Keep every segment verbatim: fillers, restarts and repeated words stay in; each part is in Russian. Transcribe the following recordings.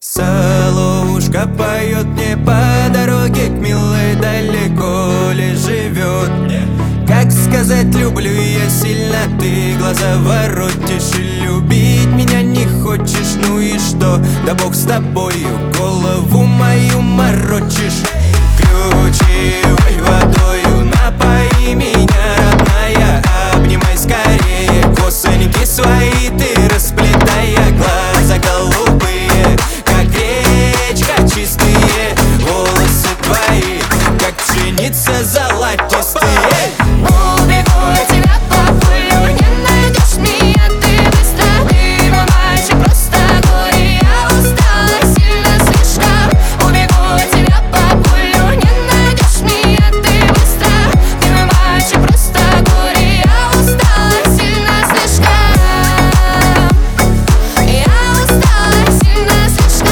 Соловушка поет мне по дороге к милой, далеко ли живет. Как сказать люблю я сильно, ты глаза воротишь и любить меня не хочешь. Ну и что, да бог с тобою, голову мою морочишь. Ключевой водою напои меня, родная, обнимай скорее. Косоньки свои ты расплетая, глаза голубые, как речка чистые. Волосы твои, как пшеница золотистые. Убегу от тебя по полю, не найдешь меня ты быстро. Ты мой мальчик, просто горе, я устала сильно слишком. Убегу от тебя по полю, не найдешь меня ты быстро. Ты мой мальчик, просто горе, я устала сильно слишком. Я устала сильно слишком.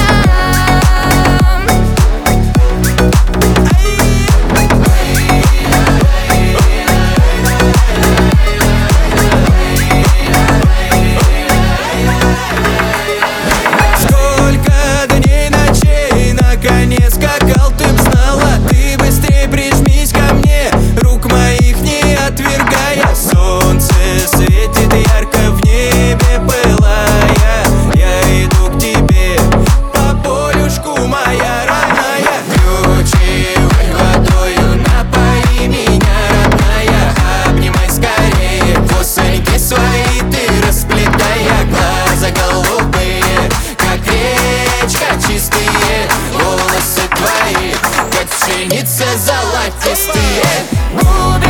Наконец, скакал, ты б знала, ты быстрее прижмись ко мне, рук моих не отвергая. Солнце светит ярко в небе пылая, я иду к тебе по полюшку, моя родная. Ключевой водою напои меня, родная, обнимай скорее. Косоньки свои ты расплетая, глаза голубые, как речка чистые. Волосы твои, как пшеница золотистые.